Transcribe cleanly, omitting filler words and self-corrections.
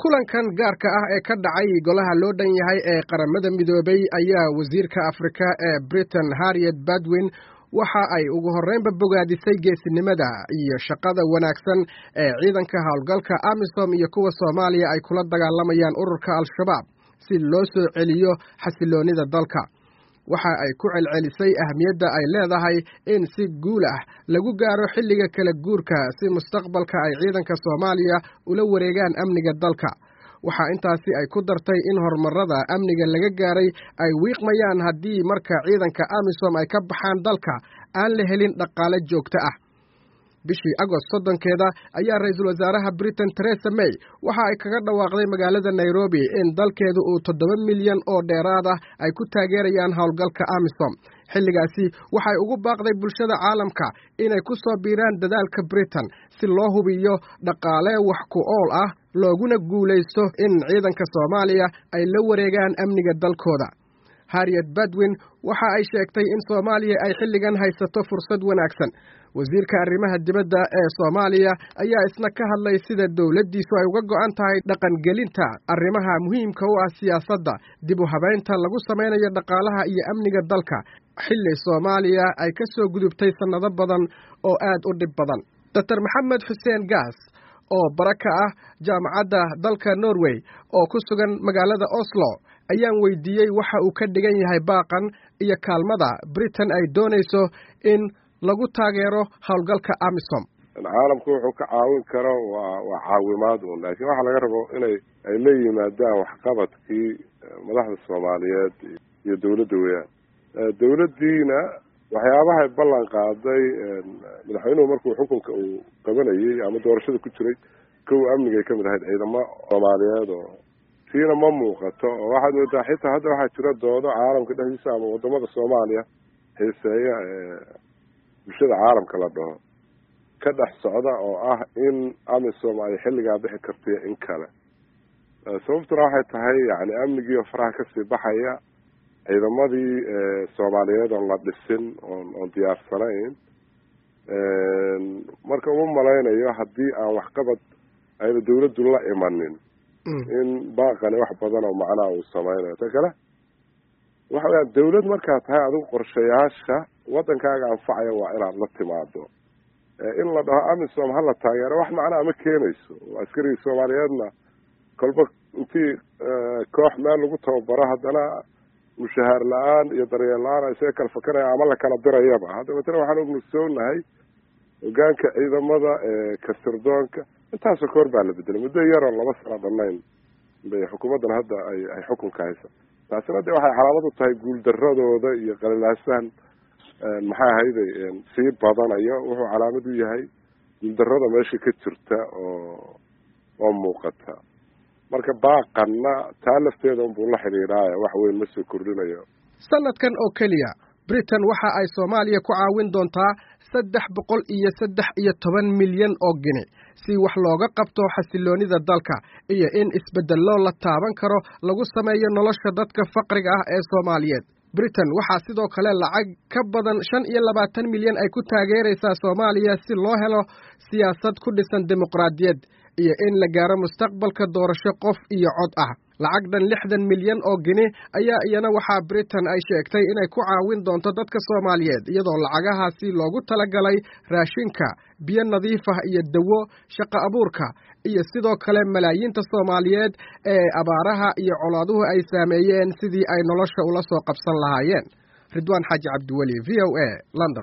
kulankan gaarka ah ee ka dhacay golaha loo dhan yahay ee qaramada midoobay ayaa wasiirka Afrika ee Britain Harriet Baldwin waxa ay ugu horreynba bogaadisay geesinimada iyo shaqada wanaagsan ee ciidanka howlgalka AMISOM iyo kuwa Soomaaliya ay kula dagaalamayaan ururka Al-Shabaab si loo soo celiyo xasiloonida dalka. waxa ay ku celcelisay ahmiyadda ay leedahay in si guul ah lagu gaaro xilliga kala guurka si mustaqbalka ay ciidanka Soomaaliya ula wareegaan amniga dalka. waxa intaasi ay ku dartay in horumarada amniga laga gaaray ay wiiqmayaan haddii marka ciidanka AMISOM ay ka baxaan dalka aan la helin dhaqaale joogto ah. bishii Agost 30keeda ayaa ra'iisul wasaaraha Britain Theresa May waxa ay kaga dhawaaqday magaalada Nairobi in dalkeedu uu 7 milyan oo dheeraad ah ay ku taageerayaan howlgalka AMISOM. xilligaasi waxay ugu baaqday bulshada caalamka inay ku soo biiraan dadaalka Britain si loo hubiyo dhaqaale wax ku ool ah looguna guuleysto in ciidanka Soomaaliya ay la wareegaan amniga dalkooda. Harriet Baldwin waxa ay sheegtay in Soomaaliya ay xilligan haysato fursad wanaagsan. wasiirka arrimaha dibadda ee Soomaaliya ayaa isna ka hadlay sida dawladdiisu ay uga go'an tahay dhaqan gelinta arrimaha muhiimka u ah siyaasadda dib u habeynta lagu sameynayo dhaqaalaha iyo amniga dalka xilli Soomaaliya ay ka soo gudubtay sanado badan oo aad u dhib badan. Dr. Maxamed Xuseen Gaas oo baraka ah jaamacadda dalka Norway oo ku sugan magaalada Oslo ayaan weydiiyey waxa uu ka dhigan yahay baaqan iyo kaalmada Britain ay doonayso in lagu taageero howlgalka AMISOM. caalamku wuxuu ka caawin karo waa caawimaad laakiin waxa laga rabo inay la yimaadaan waxqabadkii madaxda Soomaaliyeed iyo dawladda weeyaan. dawladdiina waxyaabaha ballan qaaday madaxweynuhu markuu xukunka uu qabanayay ama doorashada ku jiray kow amniga ka mid ahayd ciidamo Soomaaliyeed oo siina ma muuqato oo waxaad moodaa xitaa hadda waxaa jira doodo caalamka dhexdiisa ama wadamada Soomaaliya xiiseeya bulshada caalamka la dhaho ka dhex socda oo ah in AMISOM ay xilligaa bixi karto in kale. sababtuna waxay tahay yani amnigii faraha ka sii baxaya ciidamadii Soomaaliyeed oo la dhisin oo diyaarsanayn marka uma malaynayo haddii aan waxqabad ayna dawladdu la imanin in baaqani wax badan oo macnaa uu sameynayo. ta kale waxa weeyaan dawlad markaa tahay adigu qorshayaasha wadankaaga anfacaya waa inaad la timaado. in la dhaho AMISOM hala taageero wax macnaa ma keenayso. askarigii Soomaaliyeedna kolba intii koox meel lagu tababaro haddana mushahaar la-aan iyo daryeel la-aan ay see kala fakanaya ama la kala dirayaba. hadda matala waxaan ognugsoonahay hogaanka ciidamada kasirdoonka intaasoo koor baa la bedelay muddo yaroo 2 sano dhannayn bay xukuumaddan hadda ay xukunka haysa. taasina de waxay calaamad u tahay guuldaradooda iyo qalalaasan maxay ahayday sii badanayo. wuxuu calaamad u yahay guuldarada meesha ka jirta oo muuqata. marka baaqana taa lafteeda unbuu la xidhiidhaaya wax weyn ma soo kordhinayo. sanadkan oo keliya Britain waxa ay Soomaaliya ku caawin doontaa 313 milyan oo gini si wax looga qabto xasiloonida dalka iyo in isbeddello la taaban karo lagu sameeyo nolosha dadka faqriga ah ee Soomaaliyeed. Britain waxa sidoo kale lacag ka badan 25 milyan ay ku taageeraysaa Soomaaliya si loo helo siyaasad ku dhisan dimuqraadiyad iyo in la gaaro mustaqbalka doorasho qof iyo cod ah. lacag dhan 60 milyan oo gini ayaa iyana waxa Britain ay sheegtay inay ku caawin doonto dadka Soomaaliyeed iyadoo lacagahaasi loogu talagalay raashinka, biyo nadiif ah iyo dawo, shaqo abuurka iyo sidoo kale malaayiinta Soomaaliyeed ee abaaraha iyo colaaduhu ay saameeyeen sidii ay nolosha ula soo qabsan lahaayeen. Ridwaan Xaaji Cabdiwali, VOA, London.